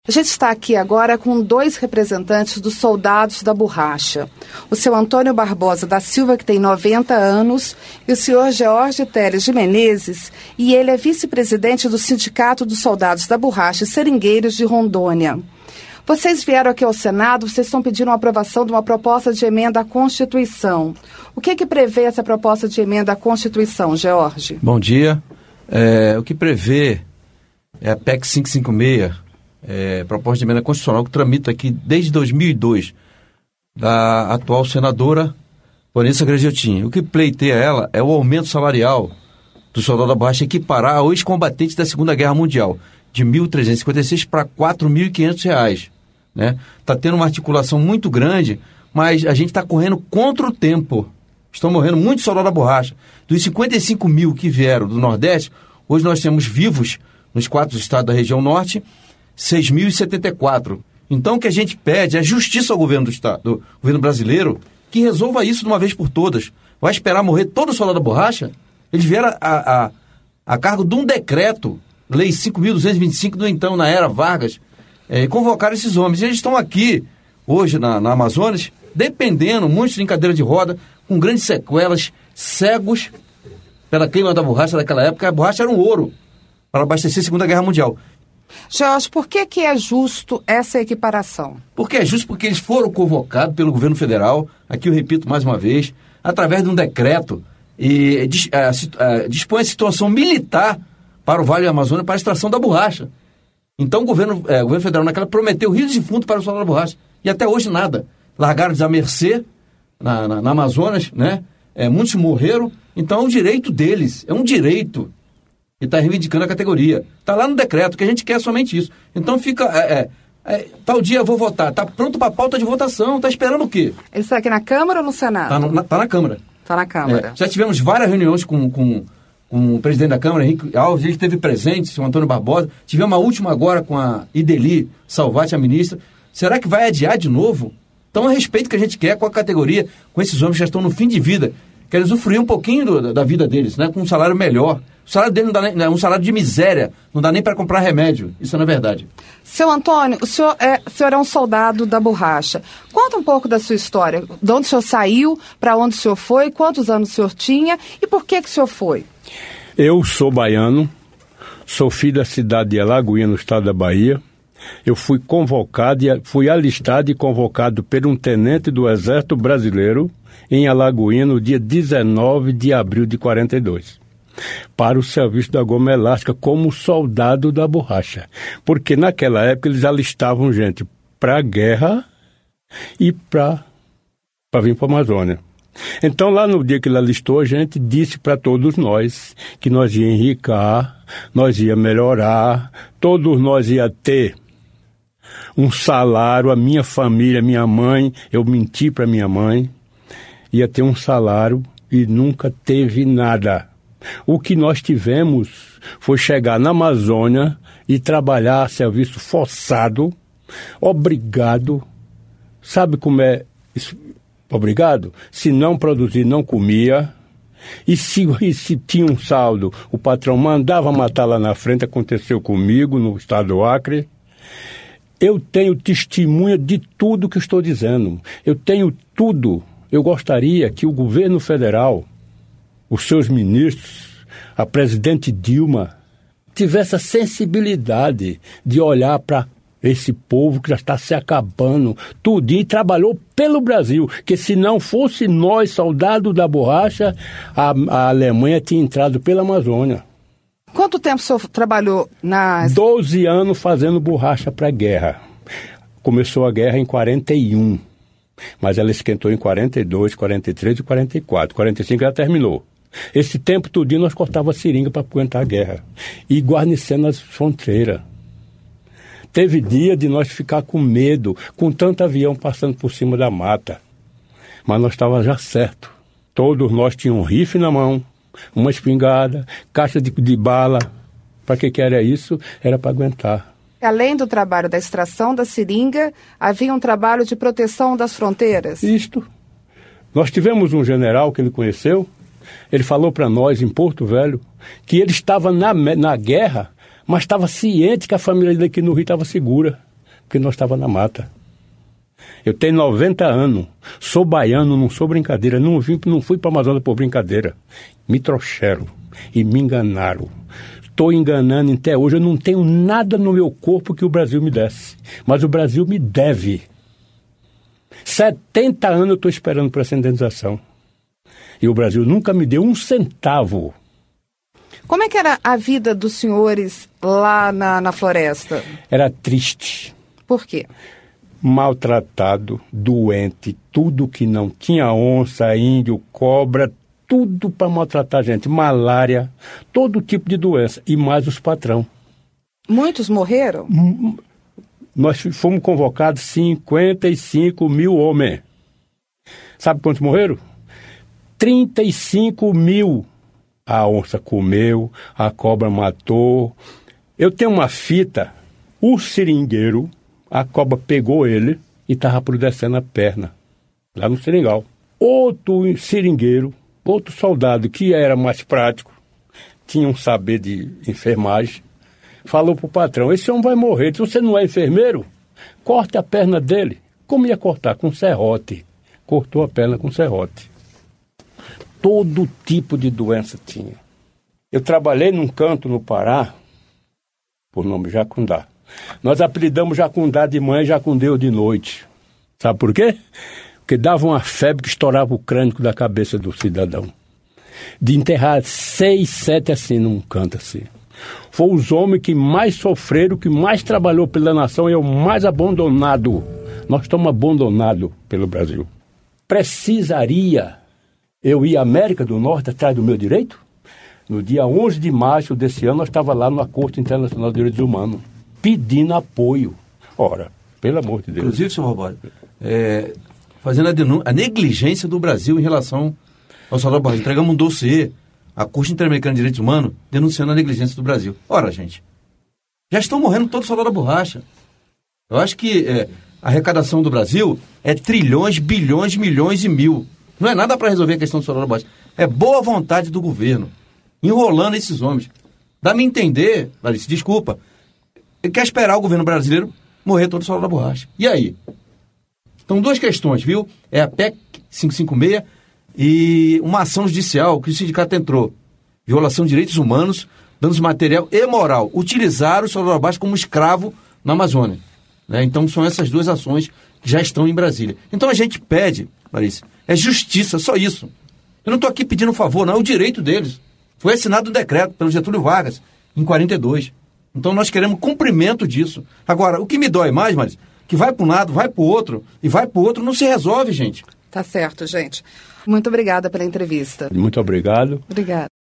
A gente está aqui agora com dois representantes dos soldados da borracha. O seu Antônio Barbosa da Silva, que tem 90 anos, e o senhor George Teles de Menezes, e ele é vice-presidente do Sindicato dos Soldados da Borracha e Seringueiros de Rondônia. Vocês vieram aqui ao Senado, vocês estão pedindo a aprovação de uma proposta de emenda à Constituição. O que prevê essa proposta de emenda à Constituição, George? Bom dia. O que prevê é a PEC 556, proposta de emenda constitucional que tramita aqui desde 2002, da atual senadora Vanessa Gregiotin. O que pleiteia ela é o aumento salarial do soldado da borracha, equiparar ao ex-combatente da Segunda Guerra Mundial, de R$ 1.356 para R$ 4.500, né? Está tendo uma articulação muito grande, mas a gente está correndo contra o tempo. Estão morrendo muitos soldados da borracha. Dos 55 mil que vieram do Nordeste, hoje nós temos vivos nos 4 estados da região Norte, 6.074. Então o que a gente pede é justiça ao governo do Estado, do governo brasileiro, que resolva isso de uma vez por todas. Vai esperar morrer todo o soldado da borracha? Eles vieram a cargo de um decreto, Lei 5.225, do então, na era Vargas, convocaram esses homens. E eles estão aqui, hoje, na Amazonas, dependendo, muitos em cadeira de roda, com grandes sequelas, cegos pela queima da borracha daquela época. A borracha era um ouro para abastecer a Segunda Guerra Mundial. Jorge, por que é justo essa equiparação? Porque é justo porque eles foram convocados pelo governo federal, aqui eu repito mais uma vez, através de um decreto, e dispõe a situação militar para o Vale do Amazonas para a extração da borracha. Então o governo federal naquela prometeu rios de fundo para o soldado da borracha, e até hoje nada. Largaram-nos à mercê na Amazonas, né? Muitos morreram, então é um direito deles, é um direito. E está reivindicando a categoria. Está lá no decreto, que a gente quer somente isso. Então fica... tal dia eu vou votar. Está pronto para a pauta de votação. Está esperando o quê? Ele está aqui na Câmara ou no Senado? Está na Câmara. Está na Câmara. Já tivemos várias reuniões com o presidente da Câmara, Henrique Alves. Ele esteve presente, o Antônio Barbosa. Tivemos uma última agora com a Ideli Salvati, a ministra. Será que vai adiar de novo? Então, é respeito que a gente quer com a categoria, com esses homens que já estão no fim de vida. Querem usufruir um pouquinho da vida deles, né? Com um salário melhor. O salário dele não dá nem, um salário de miséria, não dá nem para comprar remédio. Isso não é verdade. Seu Antônio, o senhor é um soldado da borracha. Conta um pouco da sua história. De onde o senhor saiu, para onde o senhor foi, quantos anos o senhor tinha e por que o senhor foi? Eu sou baiano, sou filho da cidade de Alagoinha, no estado da Bahia. Eu fui alistado e convocado por um tenente do Exército Brasileiro em Alagoinha no dia 19 de abril de 42. Para o serviço da goma elástica como soldado da borracha. Porque naquela época eles alistavam gente para a guerra e para vir para a Amazônia. Então lá no dia que ele alistou, a gente disse para todos nós que nós ia enricar, nós ia melhorar, todos nós ia ter um salário, a minha família, minha mãe, eu menti para minha mãe, ia ter um salário e nunca teve nada. O que nós tivemos foi chegar na Amazônia e trabalhar a serviço forçado, obrigado. Sabe como é isso? Obrigado? Se não produzir, não comia. E se tinha um saldo, o patrão mandava matar lá na frente. Aconteceu comigo no estado do Acre. Eu tenho testemunha de tudo que estou dizendo. Eu tenho tudo. Eu gostaria que o governo federal, os seus ministros, a presidente Dilma, tivesse a sensibilidade de olhar para esse povo que já está se acabando, tudo, e trabalhou pelo Brasil, que se não fosse nós, soldados da borracha, a Alemanha tinha entrado pela Amazônia. Quanto tempo o senhor trabalhou 12 anos fazendo borracha para a guerra. Começou a guerra em 41, mas ela esquentou em 42, 43 e 44. 45 ela terminou. Esse tempo todinho nós cortávamos seringa para aguentar a guerra e guarnecendo as fronteiras. Teve dia de nós ficar com medo, com tanto avião passando por cima da mata. Mas nós estávamos já certo. Todos nós tínhamos um rifle na mão, uma espingarda, caixa de bala. Para que era isso? Era para aguentar. Além do trabalho da extração da seringa, havia um trabalho de proteção das fronteiras? Isto. Nós tivemos um general que ele conheceu, ele falou para nós em Porto Velho que ele estava na guerra, mas estava ciente que a família dele aqui no Rio estava segura. porque nós estávamos na mata. Eu tenho 90 anos, sou baiano, não sou brincadeira, não fui para a Amazônia por brincadeira. Me trouxeram e me enganaram. Estou enganando até hoje, eu não tenho nada no meu corpo que o Brasil me desse. Mas o Brasil me deve. 70 anos eu estou esperando por essa indenização. E o Brasil nunca me deu um centavo. Como é que era a vida dos senhores lá na floresta? Era triste. Por quê? Maltratado, doente, tudo que não tinha onça, índio, cobra, tudo para maltratar a gente. Malária, todo tipo de doença. E mais os patrão. Muitos morreram? Nós fomos convocados 55 mil homens. Sabe quantos morreram? 35 mil. A onça comeu, a cobra matou. Eu tenho uma fita, o seringueiro, a cobra pegou ele e estava apodrecendo a perna, lá no seringal. Outro seringueiro, outro soldado que era mais prático, tinha um saber de enfermagem, falou para o patrão, esse homem vai morrer, se você não é enfermeiro, corte a perna dele. Como ia cortar? Com serrote. Cortou a perna com serrote. Todo tipo de doença tinha. Eu trabalhei num canto no Pará, por nome Jacundá. Nós apelidamos Jacundá de manhã e Jacundeu de noite. Sabe por quê? Porque dava uma febre que estourava o crânio da cabeça do cidadão. De enterrar 6, 7 assim num canto assim. Foi os homens que mais sofreram, que mais trabalhou pela nação e é o mais abandonado. Nós estamos abandonados pelo Brasil. Precisaria eu ir à América do Norte atrás do meu direito? No dia 11 de março desse ano, nós estávamos lá na Corte Internacional de Direitos Humanos, pedindo apoio. Ora, pelo amor de Deus. Inclusive, senhor Roberto, fazendo a negligência do Brasil em relação ao soldado da borracha. Entregamos um dossiê à Corte Interamericana de Direitos Humanos denunciando a negligência do Brasil. Ora, gente, já estão morrendo todos os soldados da borracha. Eu acho que a arrecadação do Brasil é trilhões, bilhões, milhões e mil. Não é nada para resolver a questão do soldado da borracha. É boa vontade do governo, enrolando esses homens. Dá-me a entender, Larissa, desculpa, ele quer esperar o governo brasileiro morrer todo o soldado da borracha. E aí? Então, duas questões, viu? É a PEC 556 e uma ação judicial que o sindicato entrou. Violação de direitos humanos, danos material e moral. Utilizar o soldado da borracha como escravo na Amazônia. Né? Então, são essas duas ações que já estão em Brasília. Então, a gente pede, Larissa, é justiça, só isso. Eu não estou aqui pedindo um favor, não, é o direito deles. Foi assinado o decreto pelo Getúlio Vargas, em 42. Então nós queremos cumprimento disso. Agora, o que me dói mais, Marisa, que vai para um lado, vai para o outro, e vai para o outro, não se resolve, gente. Tá certo, gente. Muito obrigada pela entrevista. Muito obrigado. Obrigada.